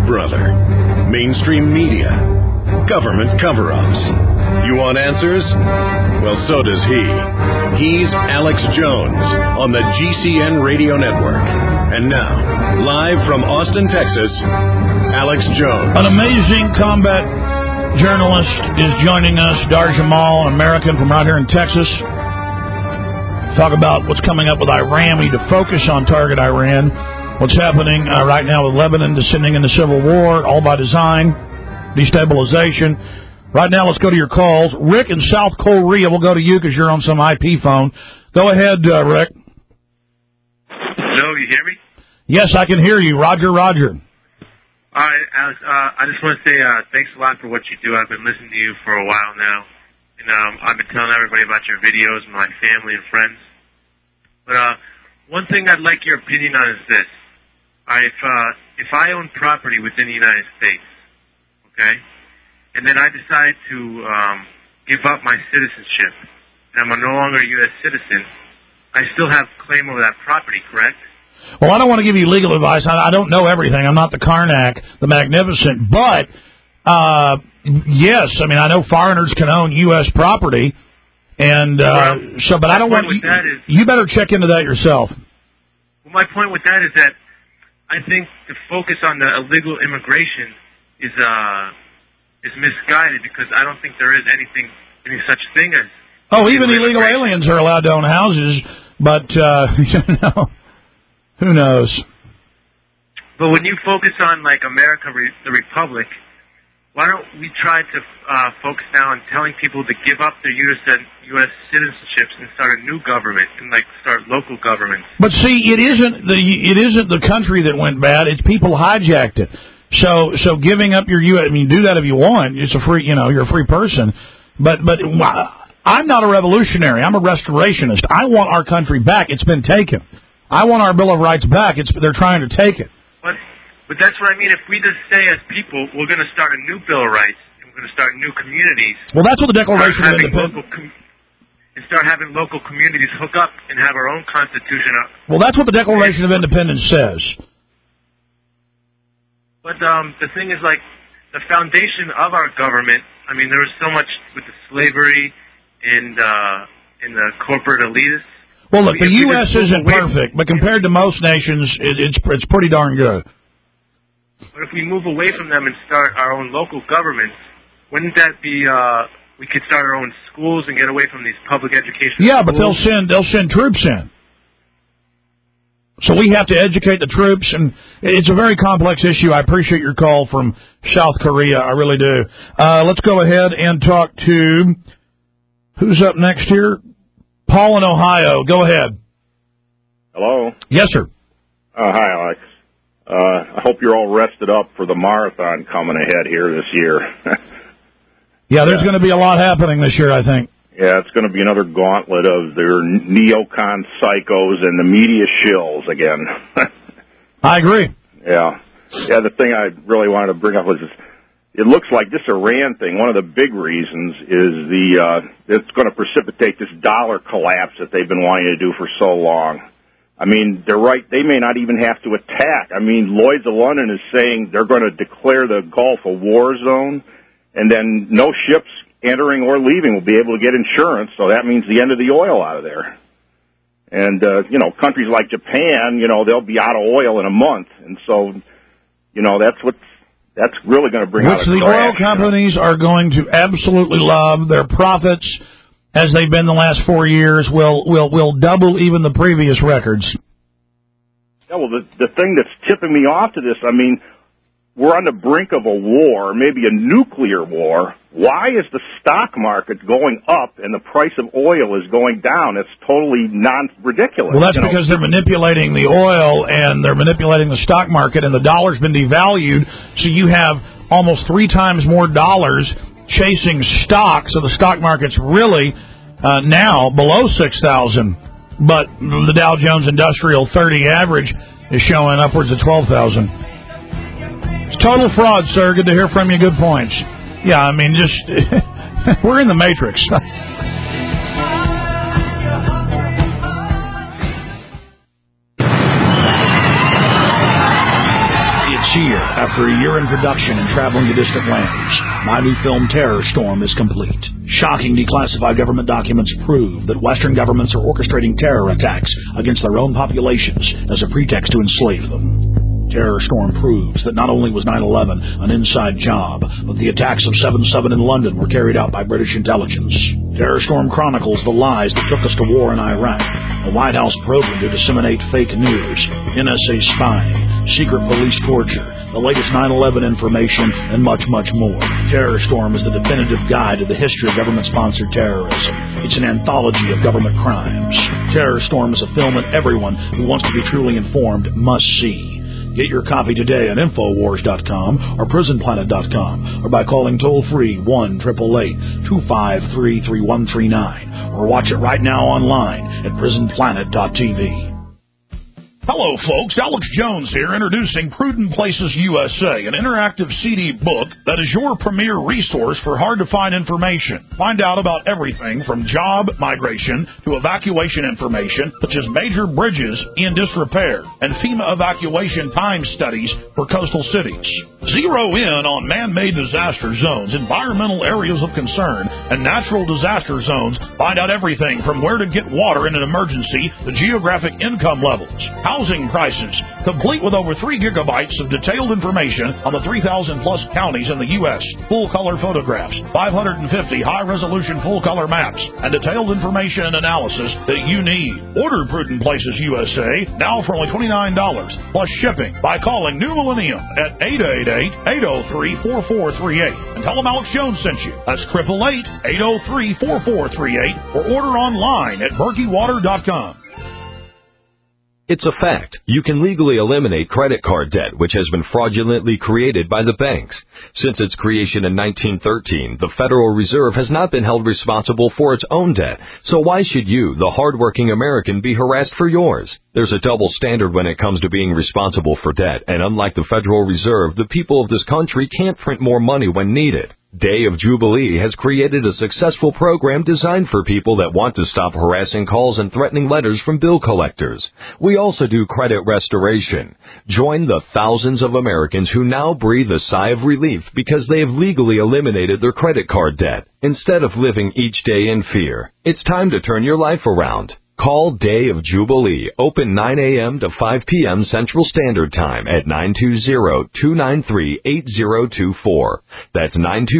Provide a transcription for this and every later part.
brother? Mainstream media? Government cover-ups? You want answers? Well, so does he. He's Alex Jones on the GCN Radio Network. And now, live from Austin, Texas, Alex Jones. An amazing combat journalist is joining us, Dar Jamal, an American from right here in Texas. Talk about what's coming up with Iran. We need to focus on target Iran. What's happening right now with Lebanon descending into civil war, all by design, destabilization. Right now, let's go to your calls. Rick in South Korea, we'll go to you because you're on some IP phone. Go ahead, Rick. Hello, you hear me? Yes, I can hear you. Roger. All right, Alex, I just want to say thanks a lot for what you do. I've been listening to you for a while now, and I've been telling everybody about your videos, my family and friends. But one thing I'd like your opinion on is this. If I own property within the United States, okay, and then I decide to give up my citizenship, and I'm no longer a U.S. citizen, I still have claim over that property, correct? Well, I don't want to give you legal advice. I don't know everything. I'm not the Karnak, the Magnificent. But, yes, I mean, I know foreigners can own U.S. property. And but I don't want you better check into that yourself. Well, my point with that is that I think the focus on the illegal immigration is misguided because I don't think there is any such thing as... Oh, even illegal aliens are allowed to own houses, but, who knows? But when you focus on, like, America, the Republic, why don't we try to focus now on telling people to give up their U.S. citizenships and start a new government and, like, start local governments? But see, it isn't the country that went bad. It's people hijacked it. So giving up your U.S. I mean, do that if you want. It's a free, you're a free person. But I'm not a revolutionary. I'm a restorationist. I want our country back. It's been taken. I want our Bill of Rights back. They're trying to take it. But that's what I mean. If we just say as people, we're going to start a new Bill of Rights, and we're going to start new communities. Well, that's what the Declaration of Independence... And start having local communities hook up and have our own constitution. Well, that's what the Declaration of Independence says. But the thing is, like, the foundation of our government, I mean, there was so much with the slavery and the corporate elitists. Well, look, the U.S. isn't perfect, but compared to most nations, it's pretty darn good. But if we move away from them and start our own local governments, wouldn't that be... we could start our own schools and get away from these public education schools? Yeah, but they'll send troops in. So we have to educate the troops, and it's a very complex issue. I appreciate your call from South Korea. I really do. Let's go ahead and talk to... Who's up next here? Paul in Ohio. Go ahead. Hello? Yes, sir. Hi, Alex. I hope you're all rested up for the marathon coming ahead here this year. Yeah, there's going to be a lot happening this year, I think. Yeah, it's going to be another gauntlet of their neocon psychos and the media shills again. I agree. Yeah. Yeah, the thing I really wanted to bring up was it looks like this Iran thing, one of the big reasons is it's going to precipitate this dollar collapse that they've been wanting to do for so long. I mean, they're right. They may not even have to attack. I mean, Lloyd's of London is saying they're going to declare the Gulf a war zone, and then no ships entering or leaving will be able to get insurance, so that means the end of the oil out of there. And, countries like Japan, they'll be out of oil in a month, and so, that's really going to bring out a crash. Which the oil companies are going to absolutely love. Their profits, as they've been the last 4 years, will double even the previous records. Yeah, well, the thing that's tipping me off to this, I mean, we're on the brink of a war, maybe a nuclear war. Why is the stock market going up and the price of oil is going down? It's totally ridiculous. Well, that's because they're manipulating the oil and they're manipulating the stock market, and the dollar's been devalued, so you have almost 3 times more dollars chasing stock, so the stock market's really now below 6,000, but the Dow Jones Industrial 30 average is showing upwards of 12,000. It's total fraud, sir. Good to hear from you. Good points. Yeah, I mean, just we're in the Matrix. It's here. After a year in production and traveling to distant lands, my new film Terror Storm is complete. Shocking declassified government documents prove that Western governments are orchestrating terror attacks against their own populations as a pretext to enslave them. Terror Storm proves that not only was 9/11 an inside job, but the attacks of 7/7 in London were carried out by British intelligence. Terror Storm chronicles the lies that took us to war in Iraq, a White House program to disseminate fake news, NSA spying, secret police torture, the latest 9/11 information, and much, much more. Terror Storm is the definitive guide to the history of government-sponsored terrorism. It's an anthology of government crimes. Terror Storm is a film that everyone who wants to be truly informed must see. Get your copy today at Infowars.com or PrisonPlanet.com or by calling toll-free 1-888-253-3139 or watch it right now online at PrisonPlanet.tv. Hello, folks. Alex Jones here, introducing Prudent Places USA, an interactive CD book that is your premier resource for hard-to-find information. Find out about everything from job migration to evacuation information, such as major bridges in disrepair and FEMA evacuation time studies for coastal cities. Zero in on man-made disaster zones, environmental areas of concern, and natural disaster zones. Find out everything from where to get water in an emergency to geographic income levels. Housing prices, complete with over 3 gigabytes of detailed information on the 3,000-plus counties in the U.S., full-color photographs, 550 high-resolution full-color maps, and detailed information and analysis that you need. Order Prudent Places USA now for only $29, plus shipping, by calling New Millennium at 888-803-4438. And tell them Alex Jones sent you. That's 888-803-4438, or order online at BerkeyWater.com. It's a fact. You can legally eliminate credit card debt, which has been fraudulently created by the banks. Since its creation in 1913, the Federal Reserve has not been held responsible for its own debt. So why should you, the hardworking American, be harassed for yours? There's a double standard when it comes to being responsible for debt, and unlike the Federal Reserve, the people of this country can't print more money when needed. Day of Jubilee has created a successful program designed for people that want to stop harassing calls and threatening letters from bill collectors. We also do credit restoration. Join the thousands of Americans who now breathe a sigh of relief because they have legally eliminated their credit card debt. Instead of living each day in fear, it's time to turn your life around. Call Day of Jubilee, open 9 a.m. to 5 p.m. Central Standard Time at 920-293-8024. That's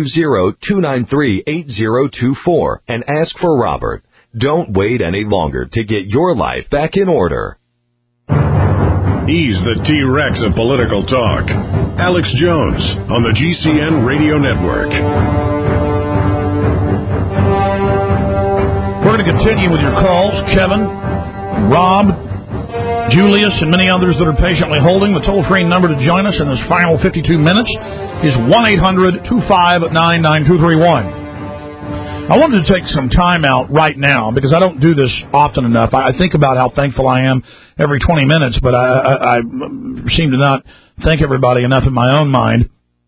920-293-8024, and ask for Robert. Don't wait any longer to get your life back in order. He's the T-Rex of political talk. Alex Jones on the GCN Radio Network. We're going to continue with your calls. Kevin, Rob, Julius, and many others that are patiently holding. The toll-free number to join us in this final 52 minutes is 1-800-259-9231. I wanted to take some time out right now because I don't do this often enough. I think about how thankful I am every 20 minutes, but I seem to not thank everybody enough in my own mind.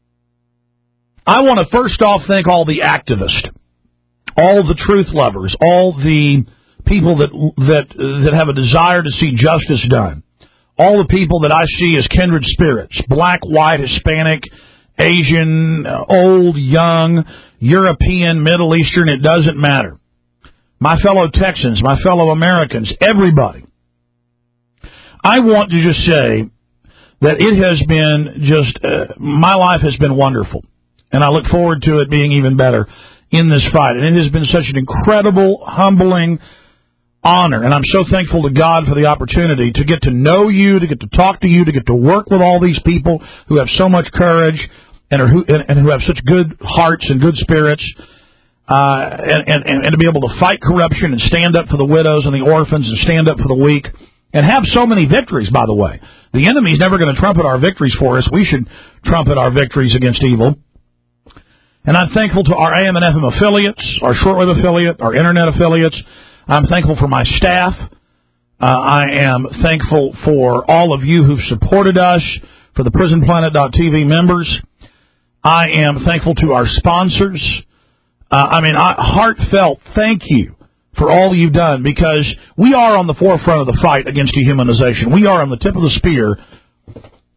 I want to first off thank all the activists, all the truth lovers, all the people that have a desire to see justice done, all the people that I see as kindred spirits, black, white, Hispanic, Asian, old, young, European, Middle Eastern, it doesn't matter. My fellow Texans, my fellow Americans, everybody. I want to just say that it has been my life has been wonderful, and I look forward to it being even better in this fight. And it has been such an incredible, humbling honor. And I'm so thankful to God for the opportunity to get to know you, to get to talk to you, to get to work with all these people who have so much courage and who have such good hearts and good spirits, and to be able to fight corruption and stand up for the widows and the orphans and stand up for the weak and have so many victories, by the way. The enemy's never going to trumpet our victories for us. We should trumpet our victories against evil. And I'm thankful to our AM and FM affiliates, our shortwave affiliate, our internet affiliates. I'm thankful for my staff. I am thankful for all of you who've supported us, for the PrisonPlanet.tv members. I am thankful to our sponsors. Heartfelt thank you for all you've done, because we are on the forefront of the fight against dehumanization. We are on the tip of the spear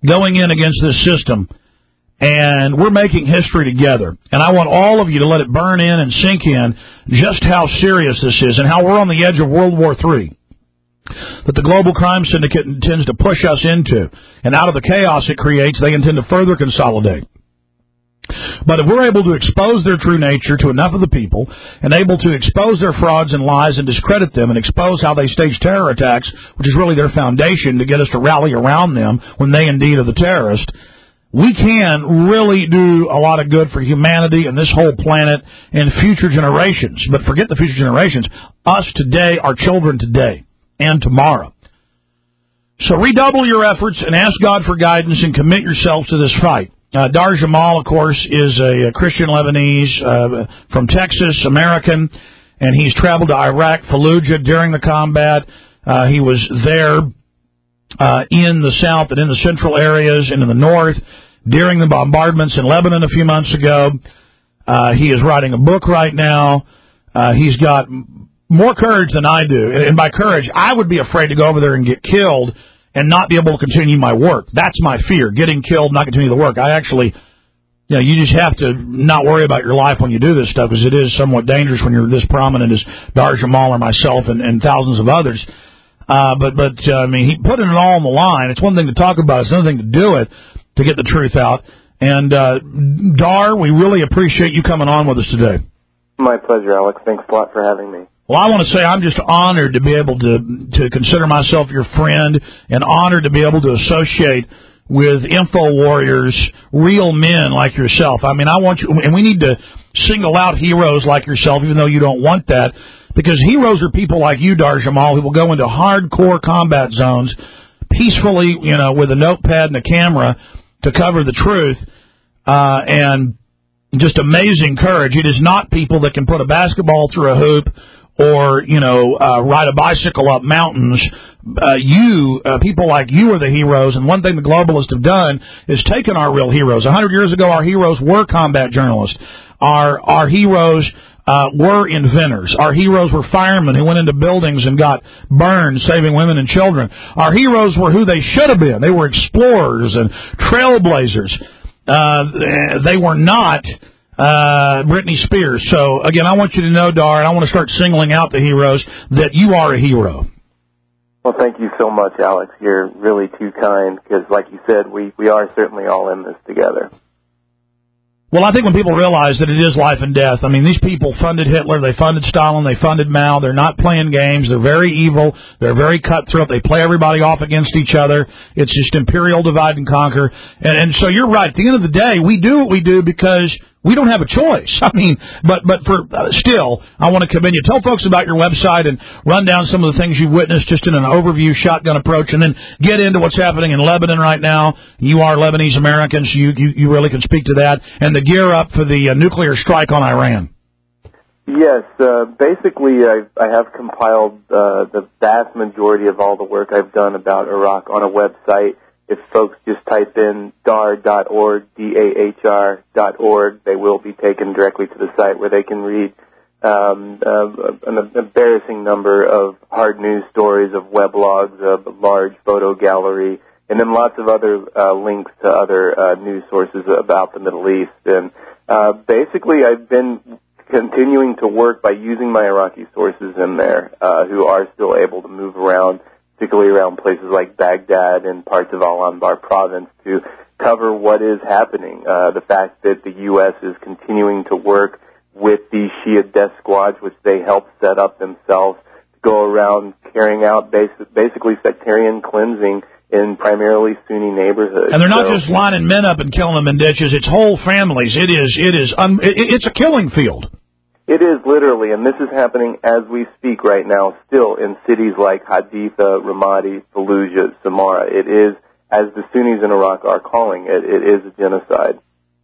going in against this system, and we're making history together. And I want all of you to let it burn in and sink in just how serious this is and how we're on the edge of World War III that the global crime syndicate intends to push us into. And out of the chaos it creates, they intend to further consolidate. But if we're able to expose their true nature to enough of the people and able to expose their frauds and lies and discredit them and expose how they stage terror attacks, which is really their foundation to get us to rally around them when they indeed are the terrorist, we can really do a lot of good for humanity and this whole planet and future generations. But forget the future generations. Us today, our children today and tomorrow. So redouble your efforts and ask God for guidance and commit yourselves to this fight. Dar Jamal, of course, is a Christian Lebanese from Texas, American, and he's traveled to Iraq, Fallujah, during the combat. He was there in the south and in the central areas and in the north during the bombardments in Lebanon a few months ago. He is writing a book right now. He's got more courage than I do. And by courage, I would be afraid to go over there and get killed and not be able to continue my work. That's my fear, getting killed, not continue the work. I actually, you just have to not worry about your life when you do this stuff, because it is somewhat dangerous when you're this prominent as Dar Jamal or myself and thousands of others. I mean, he putting it all on the line. It's one thing to talk about. It's another thing to do it, to get the truth out. And, Dar, we really appreciate you coming on with us today. My pleasure, Alex. Thanks a lot for having me. Well, I want to say I'm just honored to be able to consider myself your friend and honored to be able to associate with info warriors, real men like yourself. I mean, I want you, and we need to single out heroes like yourself, even though you don't want that, because heroes are people like you, Dar Jamal, who will go into hardcore combat zones peacefully, with a notepad and a camera to cover the truth, and just amazing courage. It is not people that can put a basketball through a hoop or, ride a bicycle up mountains. People like you are the heroes, and one thing the globalists have done is taken our real heroes. 100 years ago, our heroes were combat journalists. Our heroes were inventors. Our heroes were firemen who went into buildings and got burned, saving women and children. Our heroes were who they should have been. They were explorers and trailblazers. They were not Britney Spears. So, again, I want you to know, Dar, and I want to start singling out the heroes, that you are a hero. Well, thank you so much, Alex. You're really too kind, because, like you said, we are certainly all in this together. Well, I think when people realize that it is life and death, I mean, these people funded Hitler, they funded Stalin, they funded Mao, they're not playing games, they're very evil, they're very cutthroat, they play everybody off against each other, it's just imperial divide and conquer, and so you're right, at the end of the day, we do what we do because we don't have a choice. I mean, but still, I want to commend you. Tell folks about your website and run down some of the things you've witnessed just in an overview shotgun approach, and then get into what's happening in Lebanon right now. You are Lebanese Americans, so you really can speak to that, and the gear up for the nuclear strike on Iran. Yes, basically I have compiled the vast majority of all the work I've done about Iraq on a website. If folks just type in dar.org, DAHR.org, they will be taken directly to the site where they can read an embarrassing number of hard news stories, of weblogs, of a large photo gallery, and then lots of other links to other news sources about the Middle East. And basically I've been continuing to work by using my Iraqi sources in there who are still able to move around, particularly around places like Baghdad and parts of Al-Anbar province, to cover what is happening. The fact that the U.S. is continuing to work with the Shia death squads, which they helped set up themselves, to go around carrying out basically sectarian cleansing in primarily Sunni neighborhoods. And they're not just lining men up and killing them in ditches, it's whole families. It's a killing field. It is literally, and this is happening as we speak right now, still in cities like Haditha, Ramadi, Fallujah, Samarra. It is, as the Sunnis in Iraq are calling it, it is a genocide.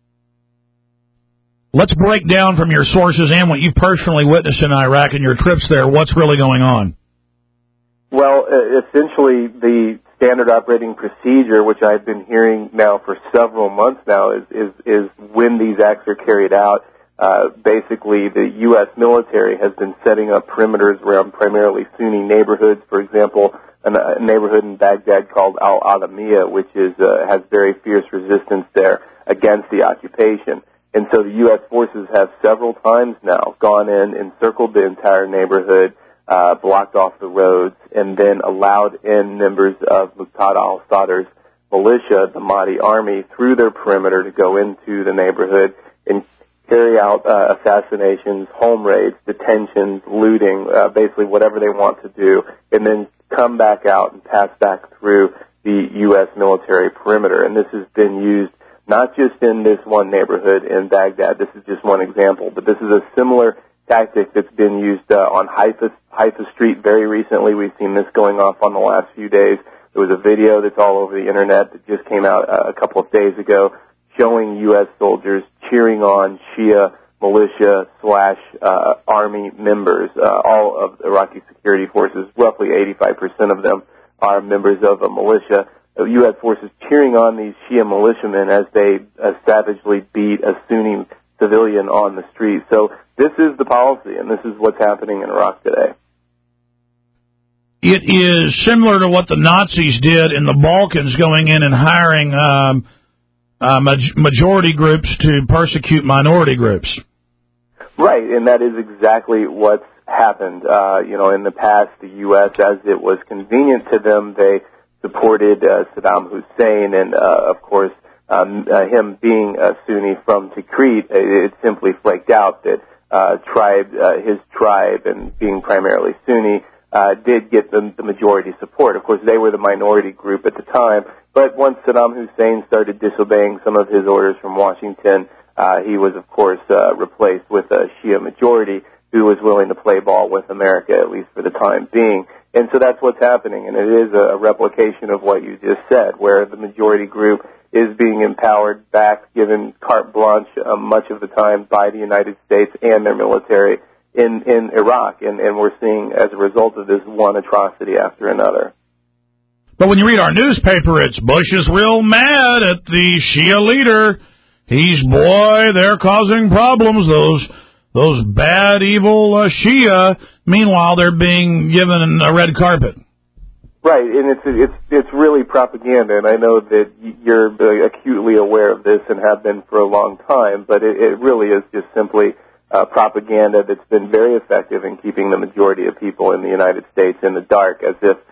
Let's break down from your sources and what you personally witnessed in Iraq and your trips there, what's really going on. Well, essentially the standard operating procedure, which I've been hearing now for several months now, is when these acts are carried out. Basically, the U.S. military has been setting up perimeters around primarily Sunni neighborhoods. For example, a neighborhood in Baghdad called Al-Adamiyya, which has very fierce resistance there against the occupation. And so the U.S. forces have several times now gone in, encircled the entire neighborhood, blocked off the roads, and then allowed in members of Muqtada al-Sadr's militia, the Mahdi army, through their perimeter to go into the neighborhood and carry out assassinations, home raids, detentions, looting, basically whatever they want to do, and then come back out and pass back through the U.S. military perimeter. And this has been used not just in this one neighborhood in Baghdad. This is just one example, but this is a similar tactic that's been used on Haifa Street very recently. We've seen this going off on the last few days. There was a video that's all over the internet that just came out a couple of days ago showing U.S. soldiers cheering on Shia militia / army members. All of Iraqi security forces, roughly 85% of them, are members of a militia. U.S. forces cheering on these Shia militiamen as they savagely beat a Sunni civilian on the street. So this is the policy, and this is what's happening in Iraq today. It is similar to what the Nazis did in the Balkans, going in and hiring majority groups to persecute minority groups. Right, and that is exactly what's happened. In the past, the U.S., as it was convenient to them, they supported Saddam Hussein, and of course, him being a Sunni from Tikrit, it simply flaked out that his tribe, and being primarily Sunni, did get the majority support. Of course, they were the minority group at the time, but once Saddam Hussein started disobeying some of his orders from Washington, he was, of course, replaced with a Shia majority who was willing to play ball with America, at least for the time being. And so that's what's happening, and it is a replication of what you just said, where the majority group is being empowered back, given carte blanche much of the time by the United States and their military in Iraq. And we're seeing, as a result of this, one atrocity after another. But when you read our newspaper, it's Bush is real mad at the Shia leader. They're causing problems, those bad, evil Shia. Meanwhile, they're being given a red carpet. Right, and it's really propaganda, and I know that you're acutely aware of this and have been for a long time, but it really is just simply propaganda that's been very effective in keeping the majority of people in the United States in the dark, as if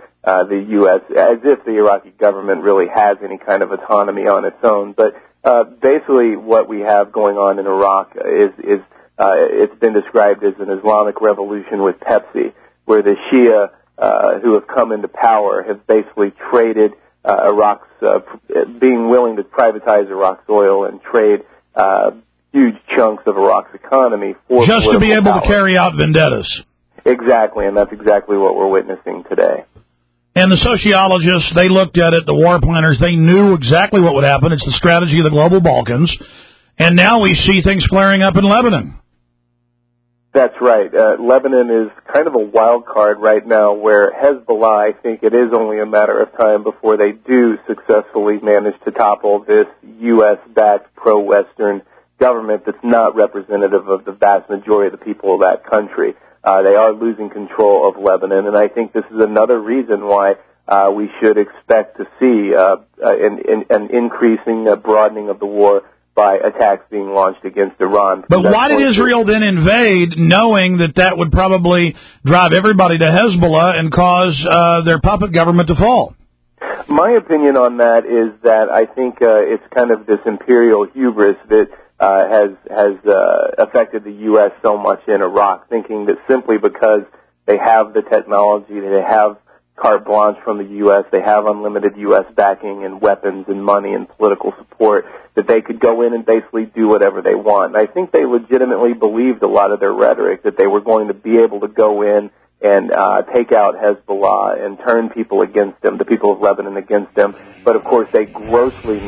the Iraqi government really has any kind of autonomy on its own. But basically what we have going on in Iraq is it's been described as an Islamic revolution with Pepsi, where the Shia who have come into power have basically traded Iraq's being willing to privatize Iraq's oil and trade huge chunks of Iraq's economy for just to be able to carry out vendettas. Exactly, and that's exactly what we're witnessing today. And the sociologists, they looked at it, the war planners, they knew exactly what would happen. It's the strategy of the global Balkans. And now we see things flaring up in Lebanon. That's right. Lebanon is kind of a wild card right now, where Hezbollah, I think it is only a matter of time before they do successfully manage to topple this U.S.-backed pro-Western government that's not representative of the vast majority of the people of that country. They are losing control of Lebanon, and I think this is another reason why we should expect to see an increasing broadening of the war by attacks being launched against Iran. But why did Israel then invade, knowing that would probably drive everybody to Hezbollah and cause their puppet government to fall? My opinion on that is that I think it's kind of this imperial hubris that has affected the U.S. so much in Iraq, thinking that simply because they have the technology, they have carte blanche from the U.S., they have unlimited U.S. backing and weapons and money and political support, that they could go in and basically do whatever they want. And I think they legitimately believed a lot of their rhetoric, that they were going to be able to go in and take out Hezbollah and turn people against them, the people of Lebanon against them. But of course, they grossly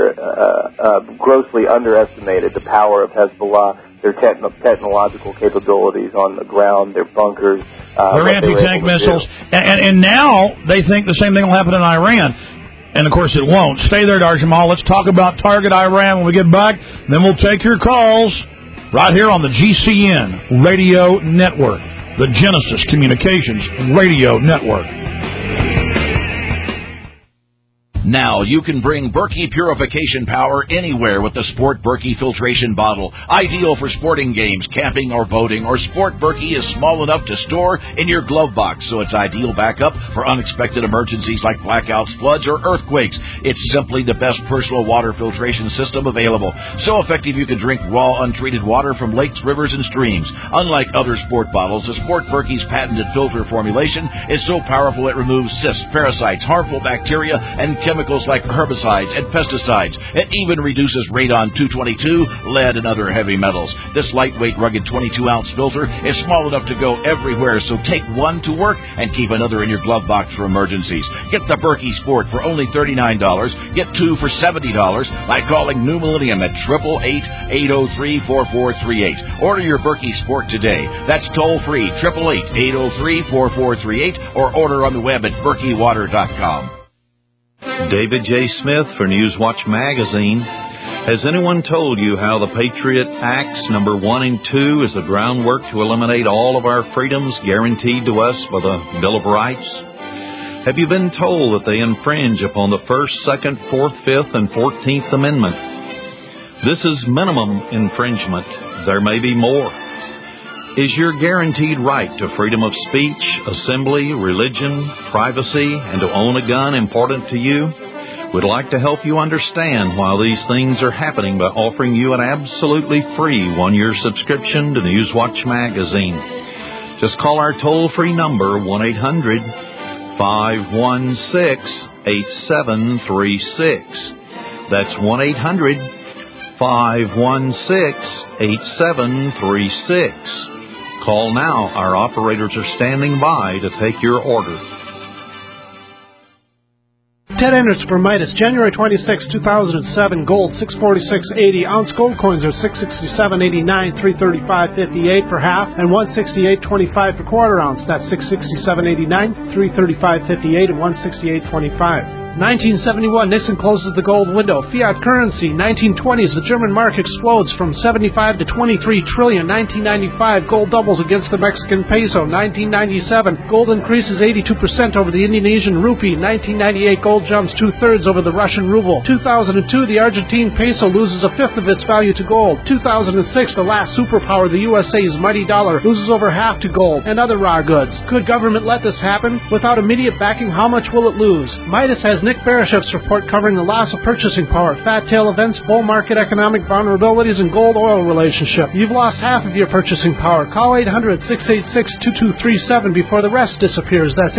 underestimated the power of Hezbollah, their technological capabilities on the ground, their bunkers, their anti-tank missiles, and now they think the same thing will happen in Iran. And of course, it won't. Stay there, Dar Jamal. Let's talk about Target Iran when we get back. Then we'll take your calls right here on the GCN Radio Network. The Genesis Communications Radio Network. Now you can bring Berkey purification power anywhere with the Sport Berkey filtration bottle. Ideal for sporting games, camping, or boating, or Sport Berkey is small enough to store in your glove box, so it's ideal backup for unexpected emergencies like blackouts, floods, or earthquakes. It's simply the best personal water filtration system available. So effective you can drink raw, untreated water from lakes, rivers, and streams. Unlike other Sport bottles, the Sport Berkey's patented filter formulation is so powerful it removes cysts, parasites, harmful bacteria, and chemicals like herbicides and pesticides. It even reduces radon-222, lead, and other heavy metals. This lightweight, rugged 22-ounce filter is small enough to go everywhere, so take one to work and keep another in your glove box for emergencies. Get the Berkey Sport for only $39. Get two for $70 by calling New Millennium at 888-803-4438. Order your Berkey Sport today. That's toll-free, 888-803-4438, or order on the web at berkeywater.com. David J. Smith for Newswatch Magazine. Has anyone told you how the Patriot Acts number 1 and 2 is the groundwork to eliminate all of our freedoms guaranteed to us by the Bill of Rights? Have you been told that they infringe upon the 1st, 2nd, 4th, 5th, and 14th Amendment? This is minimum infringement. There may be more. Is your guaranteed right to freedom of speech, assembly, religion, privacy, and to own a gun important to you? We'd like to help you understand why these things are happening by offering you an absolutely free one-year subscription to Newswatch Magazine. Just call our toll-free number, 1-800-516-8736. That's 1-800-516-8736. Call now. Our operators are standing by to take your order. Ted Enderts for Midas, January 26, 2007, gold 646.80. Ounce gold coins are 667.89, 335.58 for half, and 168.25 for quarter ounce. That's 667.89, 335.58, and 168.25. 1971, Nixon closes the gold window. Fiat currency. 1920s, the German mark explodes from 75 to 23 trillion. 1995, gold doubles against the Mexican peso. 1997, gold increases 82% over the Indonesian rupee. 1998, gold jumps 2/3 over the Russian ruble. 2002, the Argentine peso loses a fifth of its value to gold. 2006, the last superpower, the USA's mighty dollar, loses over half to gold and other raw goods. Could government let this happen? Without immediate backing, how much will it lose? Midas has Nick Barashev's report covering the loss of purchasing power, fat tail events, bull market economic vulnerabilities, and gold-oil relationship. You've lost half of your purchasing power. Call 800-686-2237 before the rest disappears. That's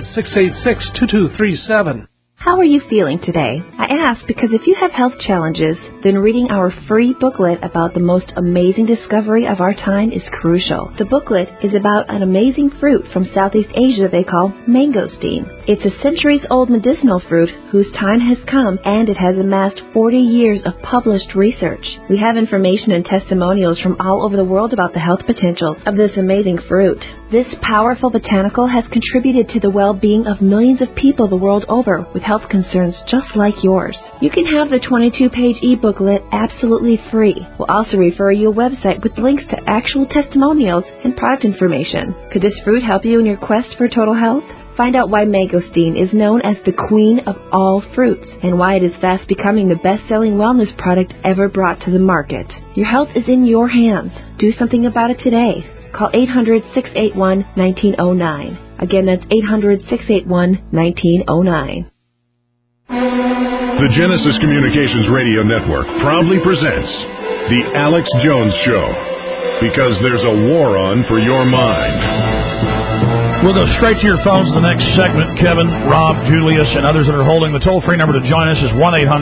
800-686-2237. How are you feeling today? I ask because if you have health challenges, then reading our free booklet about the most amazing discovery of our time is crucial. The booklet is about an amazing fruit from Southeast Asia they call mangosteen. It's a centuries-old medicinal fruit whose time has come, and it has amassed 40 years of published research. We have information and testimonials from all over the world about the health potentials of this amazing fruit. This powerful botanical has contributed to the well-being of millions of people the world over with health concerns just like yours. You can have the 22-page e-booklet absolutely free. We'll also refer you a website with links to actual testimonials and product information. Could this fruit help you in your quest for total health? Find out why mangosteen is known as the queen of all fruits and why it is fast becoming the best-selling wellness product ever brought to the market. Your health is in your hands. Do something about it today. Call 800-681-1909. Again, that's 800-681-1909. The Genesis Communications Radio Network proudly presents The Alex Jones Show, because there's a war on for your mind. We'll go straight to your phones in the next segment. Kevin, Rob, Julius, and others that are holding the toll-free number to join us is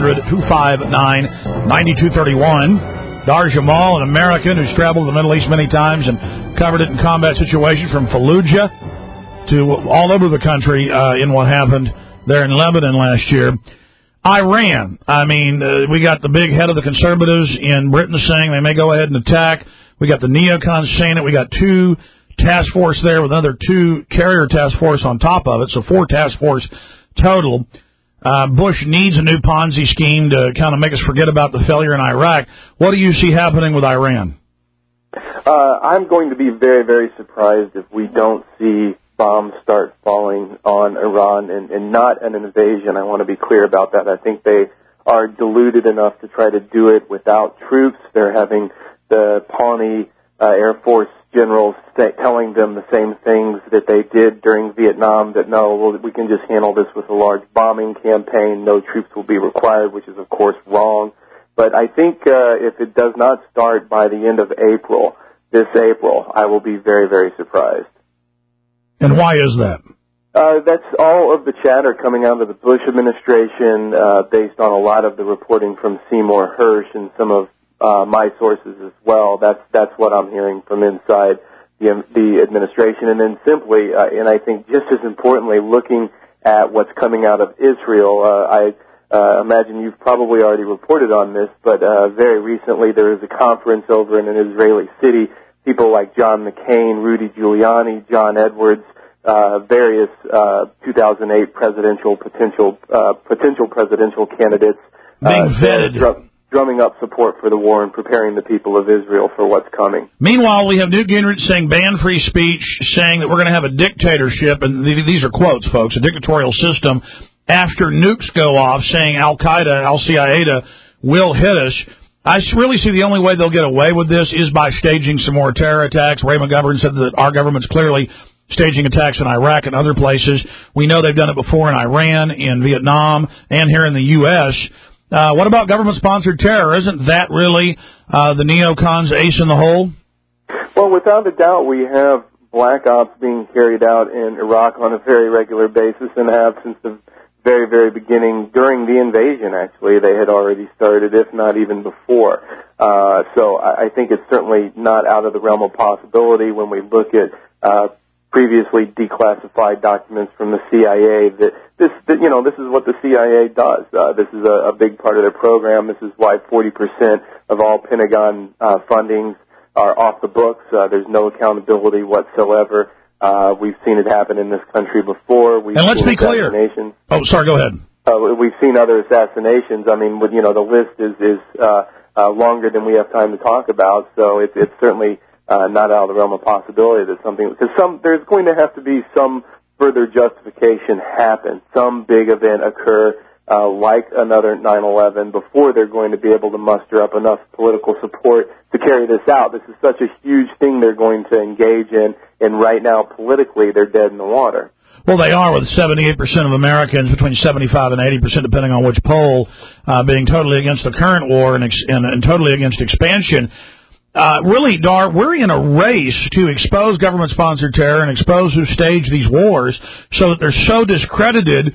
1-800-259-9231. Dar Jamal, an American who's traveled to the Middle East many times and covered it in combat situations from Fallujah to all over the country in what happened there in Lebanon last year. Iran, we got the big head of the conservatives in Britain saying they may go ahead and attack. We got the neocons saying it. We got 2 task force there with another 2 carrier task force on top of it, so 4 task force total. Bush needs a new Ponzi scheme to kind of make us forget about the failure in Iraq. What do you see happening with Iran? I'm going to be very, very surprised if we don't see bombs start falling on Iran, and not an invasion. I want to be clear about that. I think they are deluded enough to try to do it without troops. They're having the Pawnee Air Force generals telling them the same things that they did during Vietnam, that no, we can just handle this with a large bombing campaign, no troops will be required, which is of course wrong. But I think if it does not start by the end of April, this April, I will be very, very surprised. And why is that? That's all of the chatter coming out of the Bush administration, based on a lot of the reporting from Seymour Hersh and some of my sources as well. That's what I'm hearing from inside the administration. And then simply, and I think just as importantly, looking at what's coming out of Israel. I imagine you've probably already reported on this, but very recently there was a conference over in an Israeli city. People like John McCain, Rudy Giuliani, John Edwards, various 2008 potential presidential candidates being vetted. Drumming up support for the war and preparing the people of Israel for what's coming. Meanwhile, we have Newt Gingrich saying ban free speech, saying that we're going to have a dictatorship, and these are quotes, folks, a dictatorial system, after nukes go off, saying Al-Qaeda, Al-Qaeda will hit us. I really see the only way they'll get away with this is by staging some more terror attacks. Ray McGovern said that our government's clearly staging attacks in Iraq and other places. We know they've done it before in Iran, in Vietnam, and here in the U.S., what about government-sponsored terror? Isn't that really the neocons' ace in the hole? Well, without a doubt, we have black ops being carried out in Iraq on a very regular basis and have since the very, very beginning. During the invasion, actually, they had already started, if not even before. So I think it's certainly not out of the realm of possibility when we look at previously declassified documents from the CIA that this is what the CIA does. This is a big part of their program. This is why 40% of all Pentagon fundings are off the books. There's no accountability whatsoever. We've seen it happen in this country before. And let's be clear. Oh, sorry, go ahead. We've seen other assassinations. I mean, the list is longer than we have time to talk about. So it's certainly not out of the realm of possibility that there's going to have to be some further justification happen, some big event occur, like another 9/11, before they're going to be able to muster up enough political support to carry this out. This is such a huge thing they're going to engage in, and right now, politically, they're dead in the water. Well, they are, with 78% of Americans, between 75 and 80%, depending on which poll, being totally against the current war and totally against expansion. Really, Dar, we're in a race to expose government-sponsored terror and expose who stage these wars so that they're so discredited,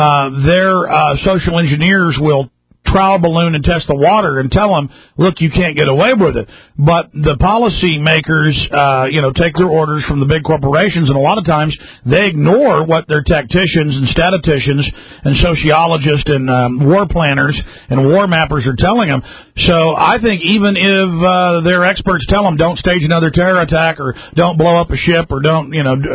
their social engineers will trial balloon and test the water and tell them, look, you can't get away with it. But the policy makers, take their orders from the big corporations, and a lot of times they ignore what their tacticians and statisticians and sociologists and war planners and war mappers are telling them. So I think even if their experts tell them don't stage another terror attack or don't blow up a ship or don't,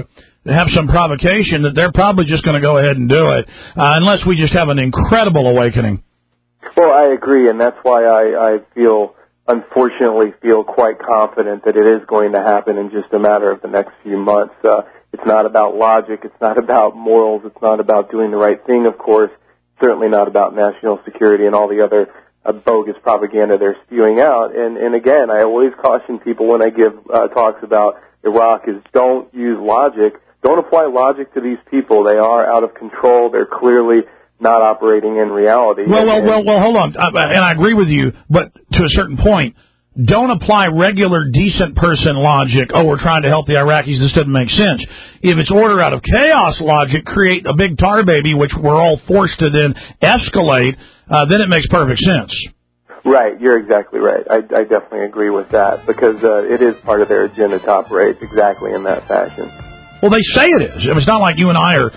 have some provocation, that they're probably just going to go ahead and do it, unless we just have an incredible awakening. Well, I agree, and that's why I unfortunately feel quite confident that it is going to happen in just a matter of the next few months. It's not about logic. It's not about morals. It's not about doing the right thing, of course. Certainly not about national security and all the other bogus propaganda they're spewing out. And again, I always caution people when I give talks about Iraq is don't use logic. Don't apply logic to these people. They are out of control. They're clearly not operating in reality. Well, hold on. And I agree with you, but to a certain point, don't apply regular, decent person logic. Oh, we're trying to help the Iraqis. This doesn't make sense. If it's order out of chaos logic, create a big tar baby, which we're all forced to then escalate, then it makes perfect sense. Right. You're exactly right. I definitely agree with that, because it is part of their agenda to operate exactly in that fashion. Well, they say it is. It's not like you and I are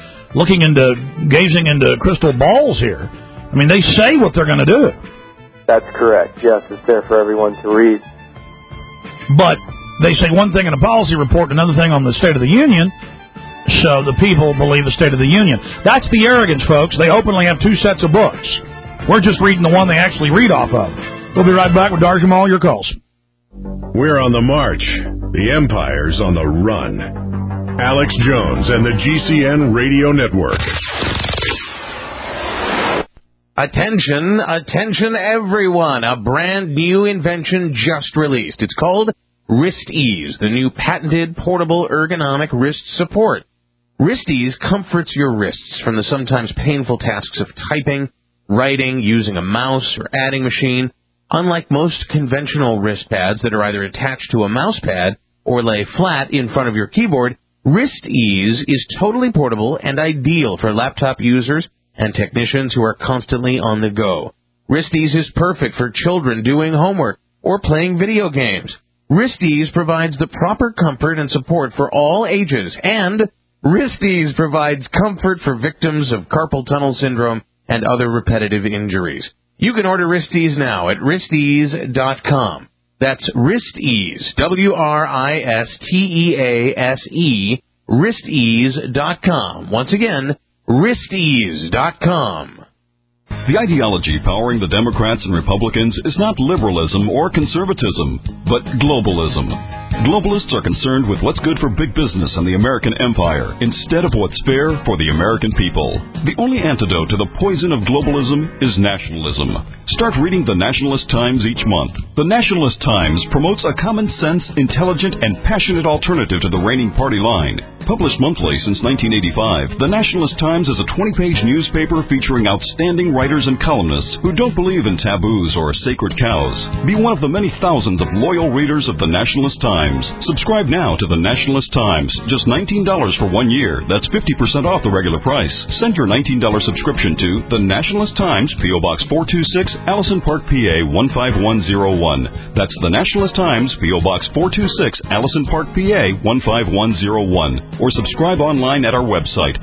gazing into crystal balls here. I mean, they say what they're going to do. That's correct. Yes, it's there for everyone to read. But they say one thing in a policy report, another thing on the State of the Union, so the people believe the State of the Union. That's the arrogance, folks. They openly have two sets of books. We're just reading the one they actually read off of. We'll be right back with Dar Jamal, your calls. We're on the march. The Empire's on the run. Alex Jones and the GCN Radio Network. Attention everyone. A brand new invention just released. It's called WristEase, the new patented portable ergonomic wrist support. WristEase comforts your wrists from the sometimes painful tasks of typing, writing, using a mouse, or adding machine. Unlike most conventional wrist pads that are either attached to a mouse pad or lay flat in front of your keyboard, WristEase is totally portable and ideal for laptop users and technicians who are constantly on the go. WristEase is perfect for children doing homework or playing video games. WristEase provides the proper comfort and support for all ages, and WristEase provides comfort for victims of carpal tunnel syndrome and other repetitive injuries. You can order WristEase now at wristease.com. That's WristEase, WristEase, wristease.com. Once again, wristease.com. The ideology powering the Democrats and Republicans is not liberalism or conservatism, but globalism. Globalists are concerned with what's good for big business and the American empire instead of what's fair for the American people. The only antidote to the poison of globalism is nationalism. Start reading the Nationalist Times each month. The Nationalist Times promotes a common sense, intelligent, and passionate alternative to the reigning party line. Published monthly since 1985, the Nationalist Times is a 20-page newspaper featuring outstanding writers and columnists who don't believe in taboos or sacred cows. Be one of the many thousands of loyal readers of the Nationalist Times. Subscribe now to the Nationalist Times. Just $19 for 1 year. That's 50% off the regular price. Send your $19 subscription to the Nationalist Times, P.O. Box 426, Allison Park, PA 15101. That's the Nationalist Times, P.O. Box 426, Allison Park, PA 15101. Or subscribe online at our website,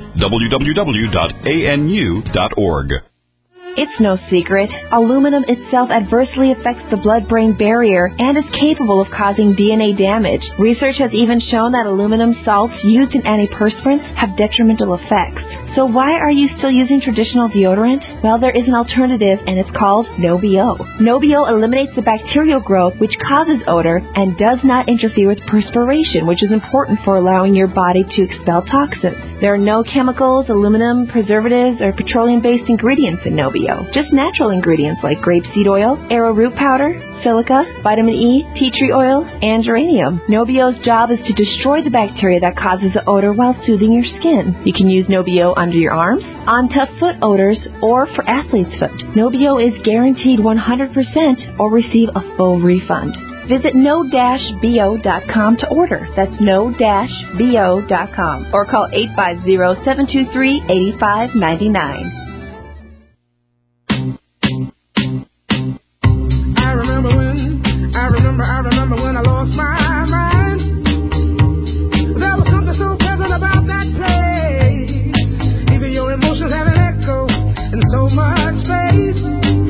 www.anu.org. It's no secret. Aluminum itself adversely affects the blood-brain barrier and is capable of causing DNA damage. Research has even shown that aluminum salts used in antiperspirants have detrimental effects. So why are you still using traditional deodorant? Well, there is an alternative, and it's called No-BO. No-BO eliminates the bacterial growth which causes odor and does not interfere with perspiration, which is important for allowing your body to expel toxins. There are no chemicals, aluminum, preservatives, or petroleum-based ingredients in No-BO. Just natural ingredients like grapeseed oil, arrowroot powder, silica, vitamin E, tea tree oil, and geranium. No-BO's job is to destroy the bacteria that causes the odor while soothing your skin. You can use No-BO under your arms, on tough foot odors, or for athlete's foot. No-BO is guaranteed 100% or receive a full refund. Visit no-bo.com to order. That's no-bo.com. Or call 850-723-8599. I remember when I lost my mind. There was something so pleasant about that place. Even your emotions have an echo in so much space.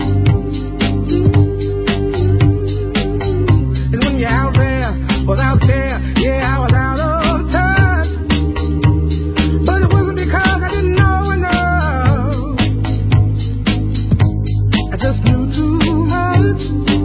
And when you're out there, yeah, I was out of touch. But it wasn't because I didn't know enough. I just knew too much.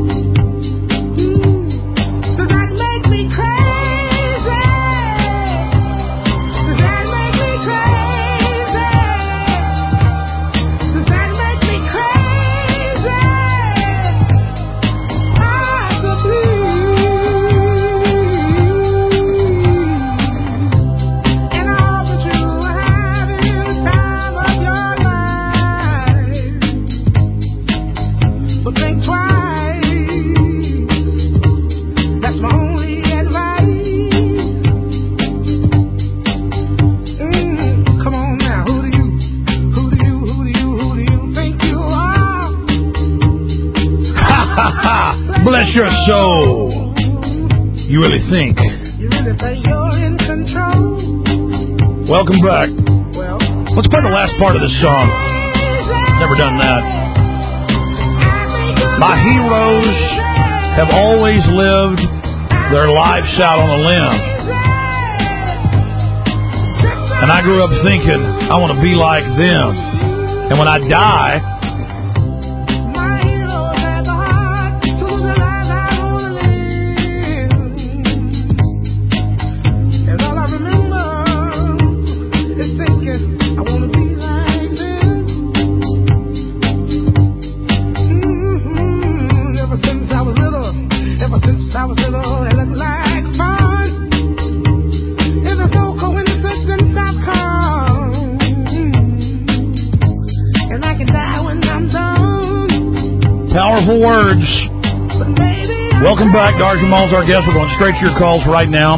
Bless your soul. You really think? You're in control. Welcome back. Let's play the last part of this song. Never done that. My heroes have always lived their lives out on a limb. And I grew up thinking, I want to be like them. And when I die, Powerful words. Welcome back. Dar Jamal's our guest. We're going straight to your calls right now.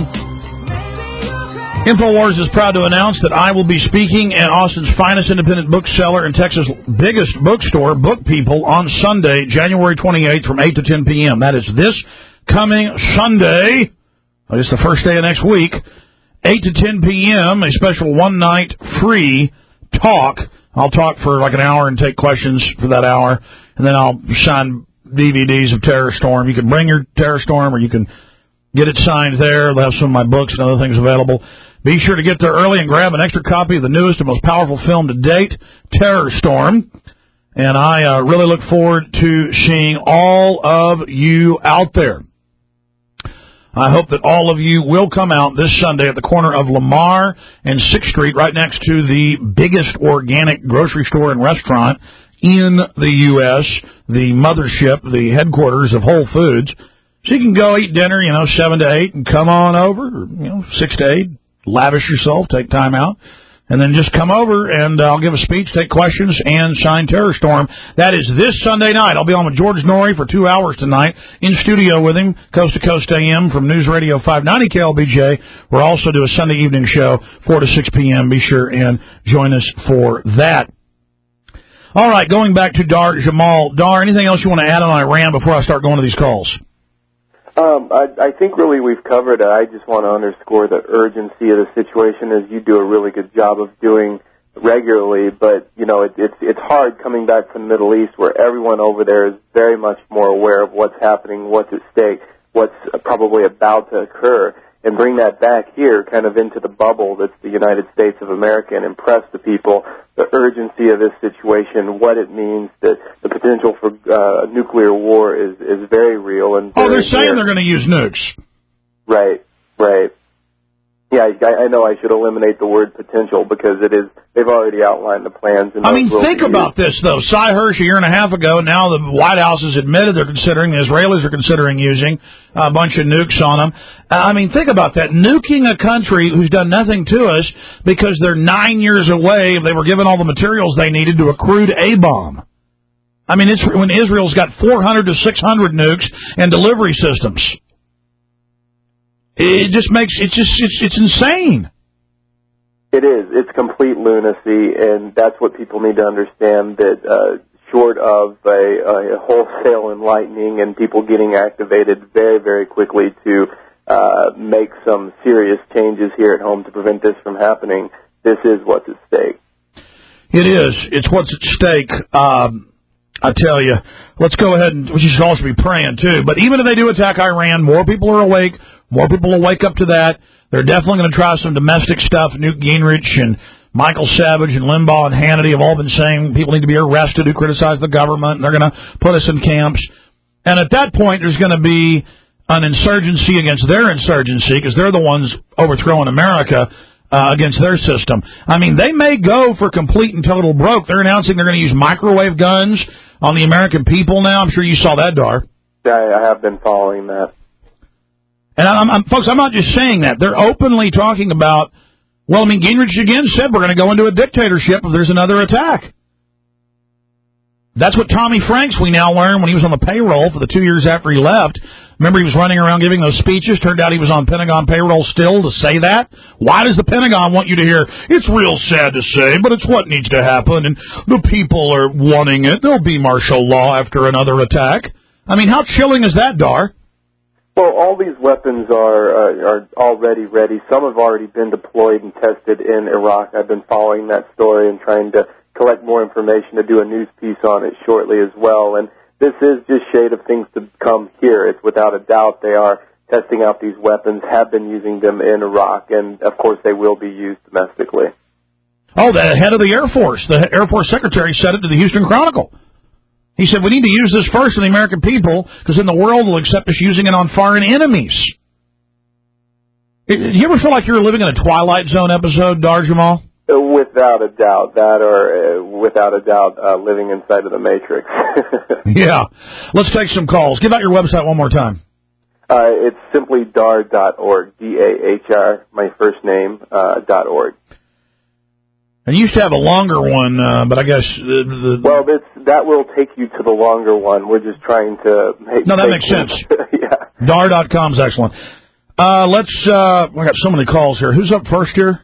InfoWars is proud to announce that I will be speaking at Austin's finest independent bookseller and Texas' biggest bookstore, Book People, on Sunday, January 28th from 8 to 10 p.m. That is this coming Sunday. It's the first day of next week. 8 to 10 p.m., a special one-night free talk. I'll talk for like an hour and take questions for that hour, and then I'll sign DVDs of Terror Storm. You can bring your Terror Storm, or you can get it signed there. They'll have some of my books and other things available. Be sure to get there early and grab an extra copy of the newest and most powerful film to date, Terror Storm. And I really look forward to seeing all of you out there. I hope that all of you will come out this Sunday at the corner of Lamar and 6th Street, right next to the biggest organic grocery store and restaurant in the U.S., the mothership, the headquarters of Whole Foods. So you can go eat dinner, 7 to 8, and come on over, 6 to 8. Lavish yourself, take time out, and then just come over, and I'll give a speech, take questions, and sign Terror Storm. That is this Sunday night. I'll be on with George Norrie for 2 hours tonight, in studio with him, Coast to Coast AM from News Radio 590 KLBJ. We'll also do a Sunday evening show, 4 to 6 p.m. Be sure and join us for that. All right, going back to Dar Jamal. Dar, anything else you want to add on Iran before I start going to these calls? I think really we've covered it. I just want to underscore the urgency of the situation, as you do a really good job of doing regularly. But, it's hard coming back from the Middle East, where everyone over there is very much more aware of what's happening, what's at stake, what's probably about to occur, and bring that back here kind of into the bubble that's the United States of America and impress the people the urgency of this situation, what it means, that the potential for nuclear war is very real. And they're saying they're going to use nukes. Right. Yeah, I know I should eliminate the word potential, because they've already outlined the plans. And think about this, though. Cy Hirsch, a year and a half ago, now the White House has admitted the Israelis are considering using a bunch of nukes on them. Think about that. Nuking a country who's done nothing to us because they're 9 years away. They were given all the materials they needed to a crude A-bomb. It's when Israel's got 400 to 600 nukes and delivery systems. It's insane. It is. It's complete lunacy, and that's what people need to understand, that short of a wholesale enlightening and people getting activated very, very quickly to make some serious changes here at home to prevent this from happening, this is what's at stake. It is. It's what's at stake. I tell you, let's go ahead and we should also be praying, too. But even if they do attack Iran, more people are awake. More people will wake up to that. They're definitely going to try some domestic stuff. Newt Gingrich and Michael Savage and Limbaugh and Hannity have all been saying people need to be arrested who criticize the government, and they're going to put us in camps. And at that point, there's going to be an insurgency against their insurgency, because they're the ones overthrowing America against their system. They may go for complete and total broke. They're announcing they're going to use microwave guns on the American people now. I'm sure you saw that, Dar. Yeah, I have been following that. And folks, I'm not just saying that. They're openly talking about, Gingrich again said we're going to go into a dictatorship if there's another attack. That's what Tommy Franks, we now learn, when he was on the payroll for the 2 years after he left. Remember, he was running around giving those speeches. Turned out he was on Pentagon payroll still to say that. Why does the Pentagon want you to hear, it's real sad to say, but it's what needs to happen, and the people are wanting it. There'll be martial law after another attack. How chilling is that, Dar? Well, all these weapons are already ready. Some have already been deployed and tested in Iraq. I've been following that story and trying to collect more information to do a news piece on it shortly as well. And this is just shade of things to come here. It's without a doubt they are testing out these weapons, have been using them in Iraq, and of course they will be used domestically. Oh, the head of the Air Force, the Air Force Secretary, said it to the Houston Chronicle. He said, we need to use this first on the American people, because then the world will accept us using it on foreign enemies. Do you ever feel like you're living in a Twilight Zone episode, Dar Jamal? Without a doubt. That, or without a doubt, living inside of the Matrix. Yeah. Let's take some calls. Give out your website one more time. It's simply dar.org, D-A-H-R, my first name, .org. And you used to have a longer one, but I guess well, that will take you to the longer one. We're just trying to make. No, that makes sense. Yeah. Dar.com's excellent. I got so many calls here. Who's up first here?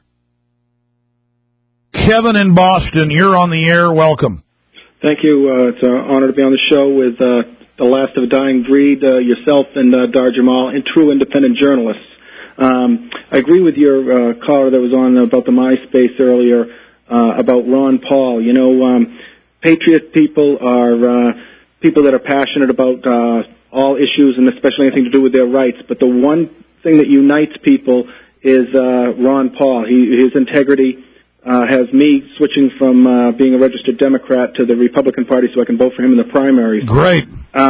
Kevin in Boston, you're on the air. Welcome. Thank you. It's an honor to be on the show with the last of a dying breed, yourself and Dar Jamal, and true independent journalists. I agree with your caller that was on about the MySpace earlier about Ron Paul. You know, patriot people are people that are passionate about all issues and especially anything to do with their rights. But the one thing that unites people is Ron Paul. His integrity has me switching from being a registered Democrat to the Republican Party so I can vote for him in the primaries. Great.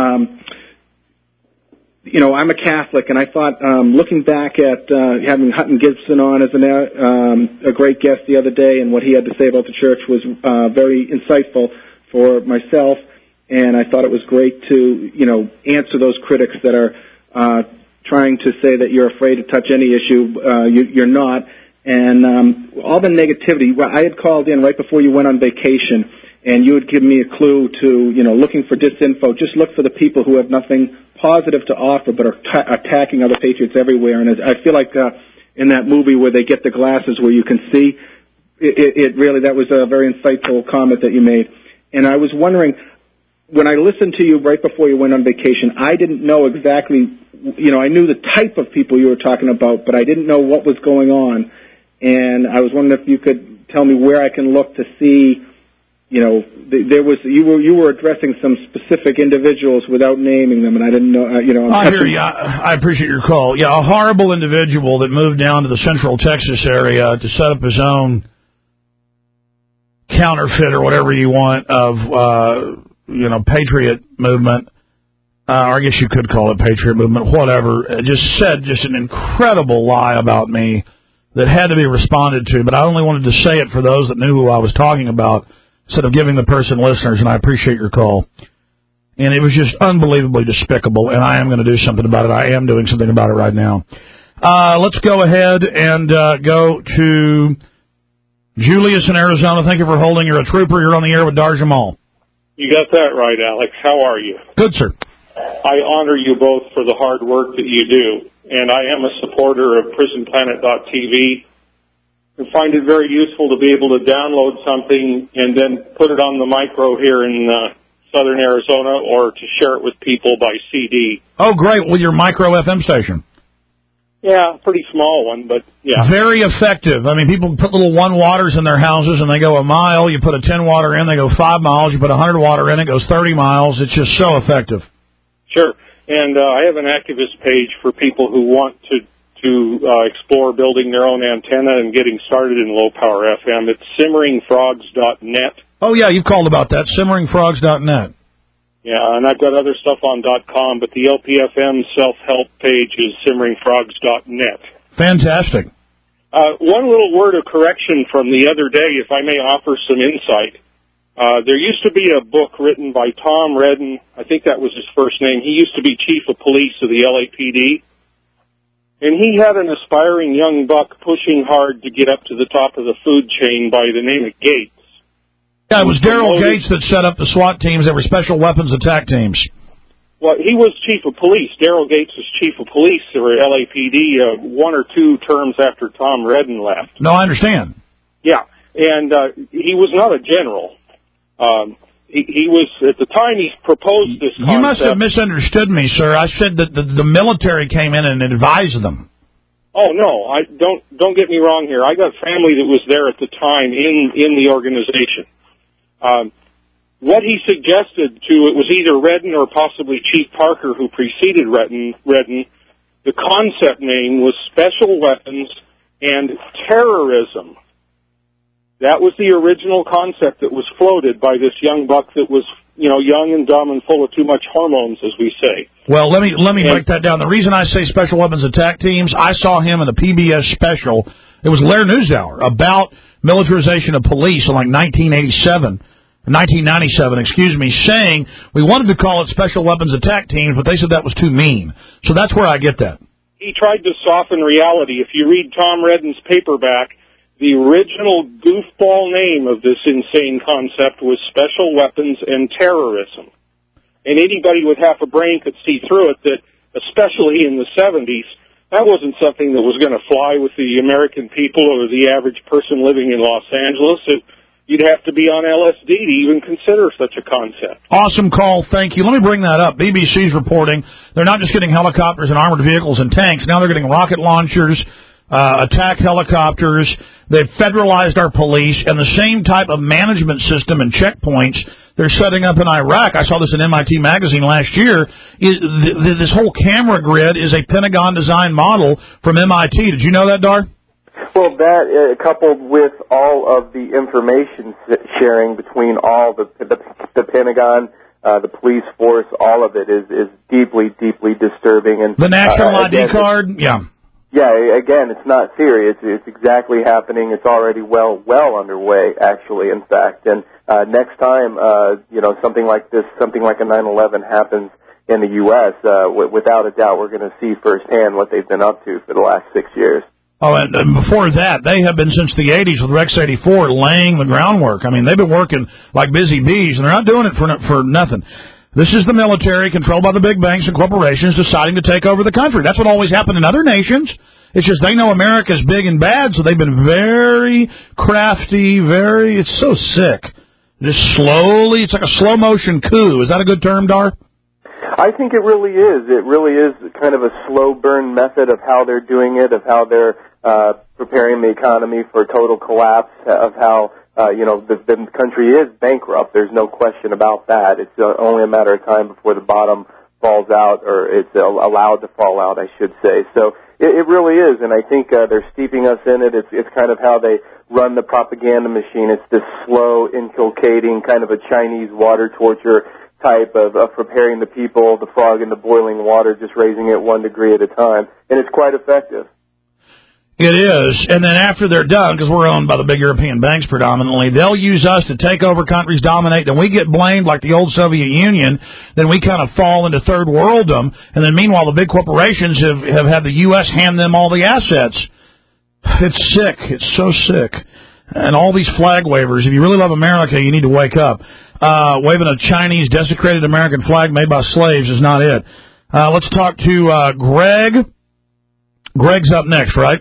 You know, I'm a Catholic, and I thought, looking back at having Hutton Gibson on as a great guest the other day, and what he had to say about the church was very insightful for myself, and I thought it was great to, you know, answer those critics that are trying to say that you're afraid to touch any issue. You're not. And all the negativity, I had called in right before you went on vacation, and you had given me a clue to, you know, looking for disinfo. Just look for the people who have nothing positive to offer but are attacking other patriots everywhere. And I feel like in that movie where they get the glasses where you can see, it really, that was a very insightful comment that you made. And I was wondering, when I listened to you right before you went on vacation, I didn't know exactly, you know, I knew the type of people you were talking about, but I didn't know what was going on. And I was wondering if you could tell me where I can look to see, you know, there was you were addressing some specific individuals without naming them, and I didn't know, you know. I hear you. I appreciate your call. Yeah, a horrible individual that moved down to the Central Texas area to set up his own counterfeit or whatever you want of, you know, patriot movement. Or I guess you could call it patriot movement, whatever. Just said just an incredible lie about me that had to be responded to, but I only wanted to say it for those that knew who I was talking about instead of giving the person listeners, and I appreciate your call. And it was just unbelievably despicable, and I am going to do something about it. I am doing something about it right now. Let's go ahead and go to Julius in Arizona. Thank you for holding. You're a trooper. You're on the air with Dar Jamal. You got that right, Alex. How are you? Good, sir. I honor you both for the hard work that you do, and I am a supporter of PrisonPlanet.tv and find it very useful to be able to download something and then put it on the micro here in southern Arizona or to share it with people by CD. Oh, great, with your micro FM station. Yeah, pretty small one, but yeah. Very effective. I mean, people put little 1 waters in their houses and they go a mile. You put a 10 water in, they go 5 miles. You put a 100 water in, it goes 30 miles. It's just so effective. Sure. And I have an activist page for people who want to explore building their own antenna and getting started in low-power FM. It's simmeringfrogs.net. Oh, yeah, you've called about that, simmeringfrogs.net. Yeah, and I've got other stuff on .com, but the LPFM self-help page is simmeringfrogs.net. Fantastic. One little word of correction from the other day, if I may offer some insight. There used to be a book written by Tom Redden. I think that was his first name. He used to be chief of police of the LAPD. And he had an aspiring young buck pushing hard to get up to the top of the food chain by the name of Gates. Yeah, it was Daryl Gates that set up the SWAT teams. They were special weapons attack teams. Well, he was chief of police. Daryl Gates was chief of police for LAPD 1 or 2 terms after Tom Redden left. No, I understand. Yeah, and he was not a general. He was, at the time he proposed this concept. You must have misunderstood me, sir. I said that the military came in and advised them. Oh, no, don't get me wrong here. I got family that was there at the time in the organization. What he suggested it was either Redden or possibly Chief Parker who preceded Redden. The concept name was Special Weapons and Terrorism. That was the original concept that was floated by this young buck that was, you know, young and dumb and full of too much hormones, as we say. Well, let me break that down. The reason I say Special Weapons Attack Teams, I saw him in a PBS special. It was Lair NewsHour about militarization of police in like 1997, saying we wanted to call it Special Weapons Attack Teams, but they said that was too mean. So that's where I get that. He tried to soften reality. If you read Tom Redden's paperback, the original goofball name of this insane concept was special weapons and terrorism. And anybody with half a brain could see through it that, especially in the 70s, that wasn't something that was going to fly with the American people or the average person living in Los Angeles. You'd have to be on LSD to even consider such a concept. Awesome call. Thank you. Let me bring that up. BBC's reporting they're not just getting helicopters and armored vehicles and tanks. Now they're getting rocket launchers, attack helicopters. They've federalized our police, and the same type of management system and checkpoints they're setting up in Iraq. I saw this in MIT Magazine last year. This whole camera grid is a Pentagon-designed model from MIT. Did you know that, Dar? Well, that coupled with all of the information sharing between all the Pentagon, the police force, all of it is deeply, deeply disturbing. And the national ID card, yeah. Yeah, again, it's not theory. It's exactly happening. It's already well underway, actually, in fact. And next time, something like this, something like a 9/11 happens in the U.S., without a doubt, we're going to see firsthand what they've been up to for the last 6 years. Oh, and before that, they have been since the 80s with Rex 84 laying the groundwork. I mean, they've been working like busy bees, and they're not doing it for nothing. This is the military, controlled by the big banks and corporations, deciding to take over the country. That's what always happened in other nations. It's just they know America's big and bad, so they've been very crafty, it's so sick. Just slowly, it's like a slow-motion coup. Is that a good term, Dar? I think it really is. It really is kind of a slow burn method of how they're doing it, of how they're preparing the economy for total collapse, of how the country is bankrupt. There's no question about that. It's only a matter of time before the bottom falls out, or it's allowed to fall out, I should say. So it really is, and I think they're steeping us in it. It's kind of how they run the propaganda machine. It's this slow, inculcating kind of a Chinese water torture type of preparing the people, the frog in the boiling water, just raising it 1 degree at a time. And it's quite effective. It is. And then after they're done, because we're owned by the big European banks predominantly, they'll use us to take over countries, dominate, then we get blamed like the old Soviet Union, then we kind of fall into third worlddom, and then meanwhile the big corporations have had the U.S. hand them all the assets. It's sick. It's so sick. And all these flag wavers, if you really love America, you need to wake up. Waving a Chinese desecrated American flag made by slaves is not it. Let's talk to Greg. Greg's up next, right?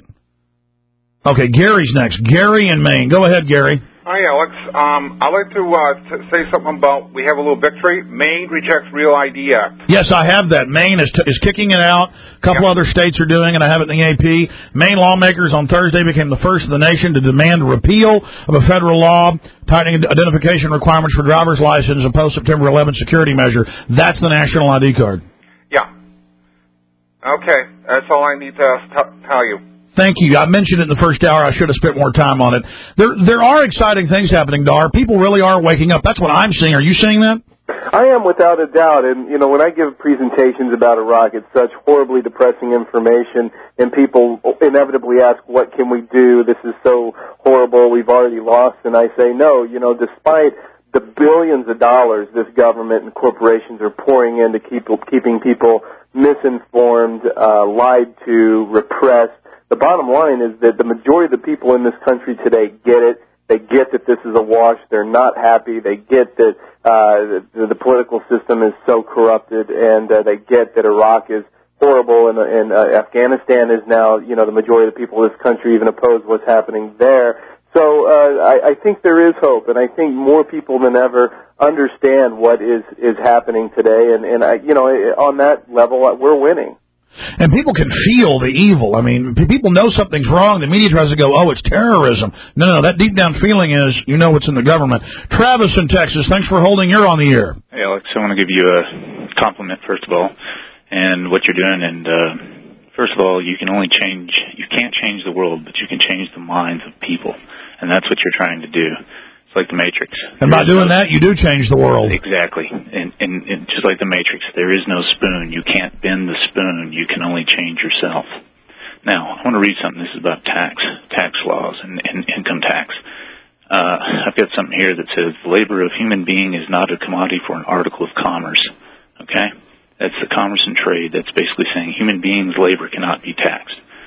Okay, Gary's next. Gary in Maine. Go ahead, Gary. Hi, Alex. I'd like to say something about, we have a little victory. Maine rejects Real ID Act. Yes, I have that. Maine is kicking it out. A couple other states are doing it. I have it in the AP. Maine lawmakers on Thursday became the first in the nation to demand repeal of a federal law tightening identification requirements for driver's license, a post-September 11 security measure. That's the national ID card. Yeah. Okay, that's all I need to tell you. Thank you. I mentioned it in the first hour. I should have spent more time on it. There are exciting things happening, Dar. People really are waking up. That's what I'm seeing. Are you seeing that? I am, without a doubt. And, when I give presentations about Iraq, it's such horribly depressing information, and people inevitably ask, what can we do? This is so horrible. We've already lost. And I say, no, despite the billions of dollars this government and corporations are pouring into keeping people misinformed, lied to, repressed, the bottom line is that the majority of the people in this country today get it. They get that this is a wash. They're not happy. They get that the political system is so corrupted, and they get that Iraq is horrible, and Afghanistan is now, the majority of the people in this country even oppose what's happening there. So I think there is hope, and I think more people than ever understand what is happening today, and on that level, we're winning. And people can feel the evil. I mean, people know something's wrong. The media tries to go, oh, it's terrorism. No, that deep down feeling is, what's in the government. Travis in Texas, thanks for holding. You're on the air. Hey, Alex, I want to give you a compliment, first of all, and what you're doing. And first of all, you can't change the world, but you can change the minds of people. And that's what you're trying to do. It's like the Matrix. And by doing that, you do change the world. Exactly. And just like the Matrix, there is no spoon. You can't bend the spoon. You can only change yourself. Now, I want to read something. This is about tax laws and income tax. I've got something here that says, the labor of human being is not a commodity for an article of commerce. Okay? That's the commerce and trade. That's basically saying human beings' labor cannot be taxed.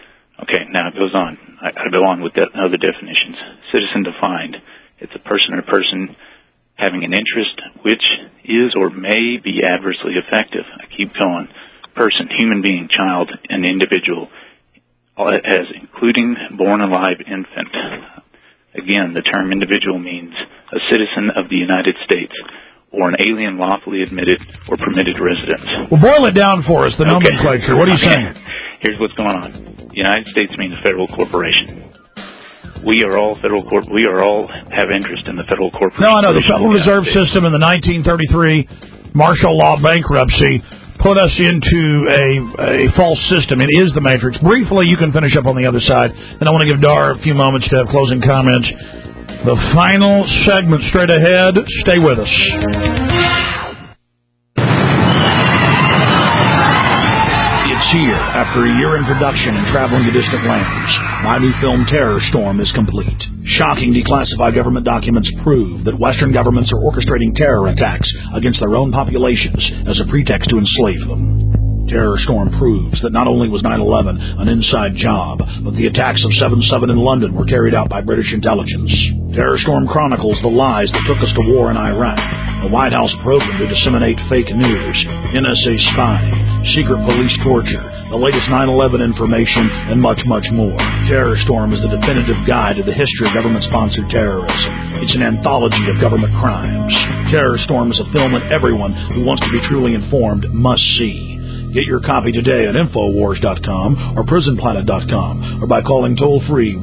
Okay, now it goes on. I go on with other definitions. Citizen defined. It's a person or person having an interest which is or may be adversely effective. I keep going. Person, human being, child, an individual, as including born alive infant. Again, the term individual means a citizen of the United States or an alien lawfully admitted or permitted resident. Well, boil it down for us, the nomenclature. What are you saying? Here's what's going on. The United States means a federal corporation. We are all have interest in the federal corporation. No, I know. The Federal Reserve System in the 1933 martial law bankruptcy put us into a false system. It is the Matrix. Briefly, you can finish up on the other side. And I want to give Dar a few moments to have closing comments. The final segment straight ahead. Stay with us. Here, after a year in production and traveling to distant lands, my new film Terror Storm is complete. Shocking declassified government documents prove that Western governments are orchestrating terror attacks against their own populations as a pretext to enslave them. Terror Storm proves that not only was 9/11 an inside job, but the attacks of 7/7 in London were carried out by British intelligence. Terror Storm chronicles the lies that took us to war in Iraq, the White House program to disseminate fake news, NSA spying, secret police torture, the latest 9/11 information, and much, much more. Terror Storm is the definitive guide to the history of government-sponsored terrorism. It's an anthology of government crimes. Terror Storm is a film that everyone who wants to be truly informed must see. Get your copy today at Infowars.com or PrisonPlanet.com or by calling toll-free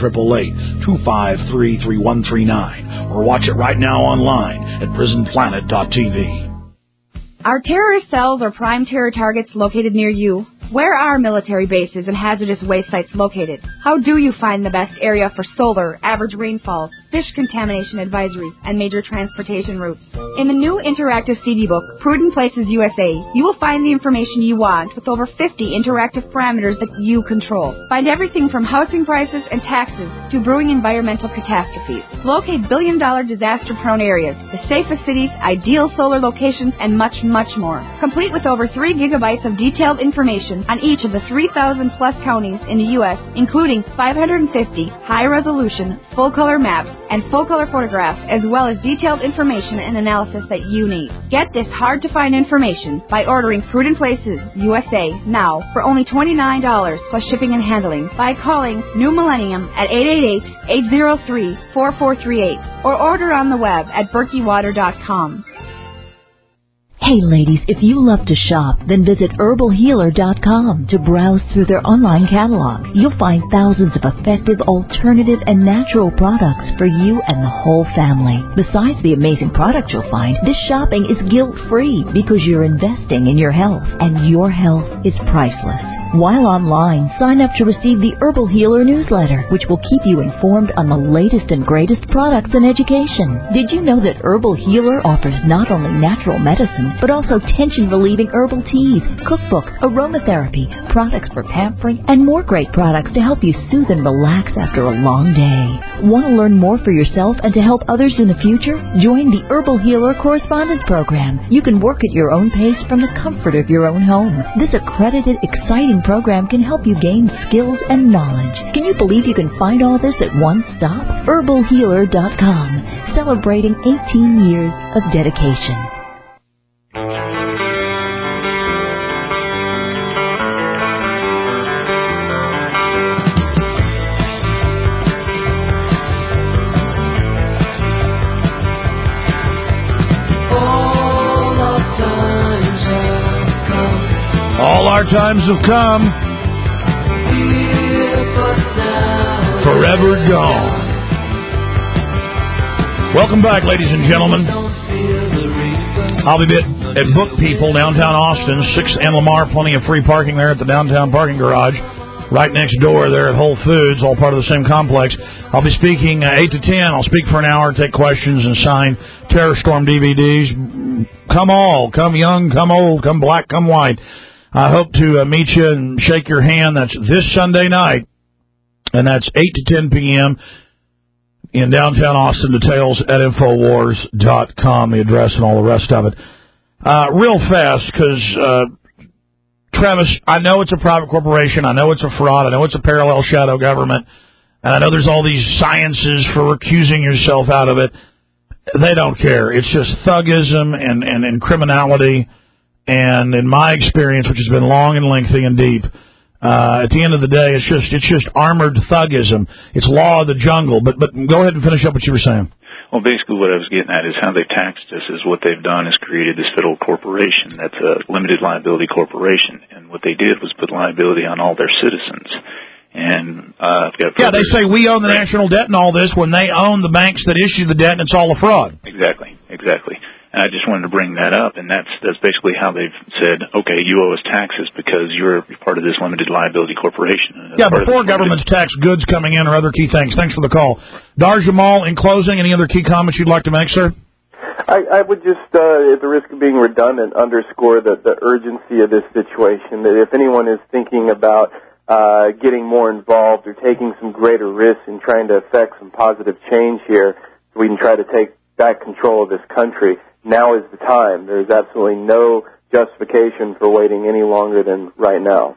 1-888-253-3139 or watch it right now online at PrisonPlanet.tv. Are terrorist cells or prime terror targets located near you? Where are military bases and hazardous waste sites located? How do you find the best area for solar, average rainfall, fish contamination advisories, and major transportation routes? In the new interactive CD book, Prudent Places USA, you will find the information you want with over 50 interactive parameters that you control. Find everything from housing prices and taxes to brewing environmental catastrophes. Locate billion-dollar disaster-prone areas, the safest cities, ideal solar locations, and much, much more. Complete with over 3 gigabytes of detailed information on each of the 3,000-plus counties in the U.S., including 550 high-resolution, full-color maps and full-color photographs, as well as detailed information and analysis that you need. Get this hard-to-find information by ordering Prudent Places USA now for only $29 plus shipping and handling by calling New Millennium at 888-803-4438 or order on the web at berkeywater.com. Hey ladies, if you love to shop, then visit herbalhealer.com to browse through their online catalog. You'll find thousands of effective, alternative, and natural products for you and the whole family. Besides the amazing products you'll find, this shopping is guilt-free because you're investing in your health, and your health is priceless. While online, sign up to receive the Herbal Healer newsletter, which will keep you informed on the latest and greatest products and education. Did you know that Herbal Healer offers not only natural medicine, but also tension-relieving herbal teas, cookbooks, aromatherapy, products for pampering, and more great products to help you soothe and relax after a long day? Want to learn more for yourself and to help others in the future? Join the Herbal Healer Correspondence Program. You can work at your own pace from the comfort of your own home. This accredited, exciting program can help you gain skills and knowledge. Can you believe you can find all this at one stop? herbalhealer.com, celebrating 18 years of dedication. All our times have come, forever gone. Welcome back, ladies and gentlemen. I'll be at Book People, downtown Austin, 6th and Lamar. Plenty of free parking there at the downtown parking garage. Right next door there at Whole Foods, all part of the same complex. I'll be speaking 8 to 10. I'll speak for an hour, take questions, and sign Terror Storm DVDs. Come all. Come young, come old, come black, come white. I hope to meet you and shake your hand. That's this Sunday night, and that's 8 to 10 p.m. in downtown Austin. Details at Infowars.com, the address and all the rest of it. Real fast, because premise, I know it's a private corporation. I know it's a fraud. I know it's a parallel shadow government. And I know there's all these sciences for recusing yourself out of it. They don't care. It's just thuggism and criminality. And in my experience, which has been long and lengthy and deep, at the end of the day, it's just armored thuggism. It's law of the jungle. But go ahead and finish up what you were saying. Well, basically what I was getting at is how they've taxed us is what they've done is created this federal corporation that's a limited liability corporation. And what they did was put liability on all their citizens. And I've got they say we own the national debt and all this when they own the banks that issue the debt, and it's all a fraud. Exactly. And I just wanted to bring that up, and that's basically how they've said, okay, you owe us taxes because you're part of this limited liability corporation. Yeah, before governments tax goods coming in or other key things. Thanks for the call. Dar Jamal, in closing, any other key comments you'd like to make, sir? I would just, at the risk of being redundant, underscore the urgency of this situation. That if anyone is thinking about getting more involved or taking some greater risks in trying to affect some positive change here, so we can try to take back control of this country, now is the time. There's absolutely no justification for waiting any longer than right now.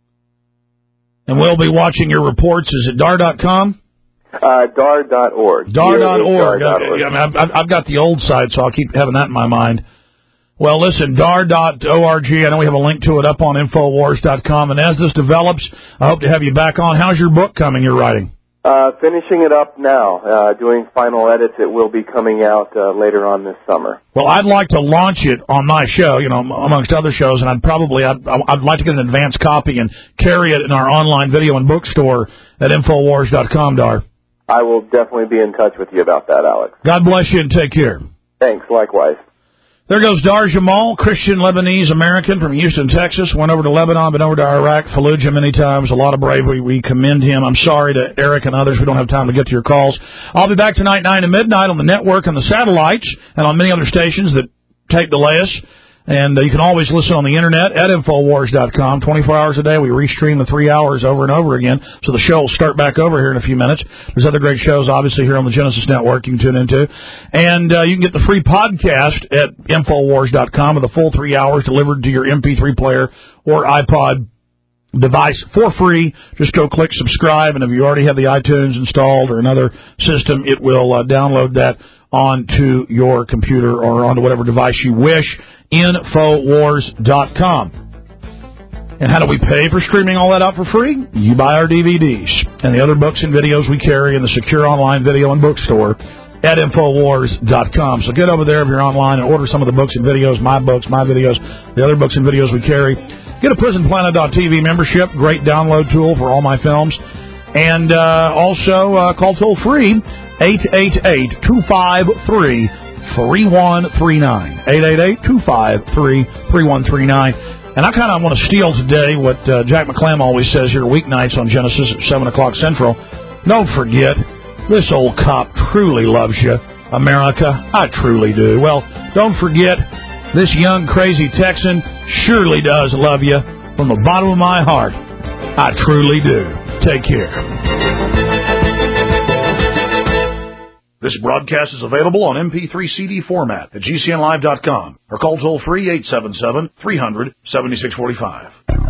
And we'll be watching your reports. Is it dar.com? Dar.org. Dar.org. I've got the old site, so I'll keep having that in my mind. Well, listen, dar.org. I know we have a link to it up on Infowars.com. And as this develops, I hope to have you back on. How's your book coming you're writing? Finishing it up now, doing final edits. It will be coming out later on this summer. Well, I'd like to launch it on my show, amongst other shows, and I'd like to get an advance copy and carry it in our online video and bookstore at Infowars.com, Dar. I will definitely be in touch with you about that, Alex. God bless you and take care. Thanks, likewise. There goes Dar Jamal, Christian Lebanese American from Houston, Texas. Went over to Lebanon, been over to Iraq, Fallujah many times. A lot of bravery. We commend him. I'm sorry to Eric and others. We don't have time to get to your calls. I'll be back tonight, 9 to midnight on the network and the satellites and on many other stations that tape delay us. And you can always listen on the Internet at Infowars.com. 24 hours a day. We restream the 3 hours over and over again. So the show will start back over here in a few minutes. There's other great shows, obviously, here on the Genesis Network you can tune into. And you can get the free podcast at Infowars.com with the full 3 hours delivered to your MP3 player or iPod device for free. Just go click subscribe, and if you already have the iTunes installed or another system, it will download that onto your computer or onto whatever device you wish. Infowars.com. And how do we pay for streaming all that out for free? You buy our DVDs and the other books and videos we carry in the secure online video and bookstore at Infowars.com. So get over there if you're online and order some of the books and videos, my videos, the other books and videos we carry. Get a PrisonPlanet.tv membership, great download tool for all my films. And also call toll-free 888-253-3139. 888-253-3139. And I kind of want to steal today what Jack McClam always says here weeknights on Genesis at 7 o'clock Central. Don't forget, this old cop truly loves you, America. I truly do. Well, don't forget, this young, crazy Texan surely does love you from the bottom of my heart. I truly do. Take care. This broadcast is available on MP3 CD format at GCNlive.com or call toll-free 877-300-7645.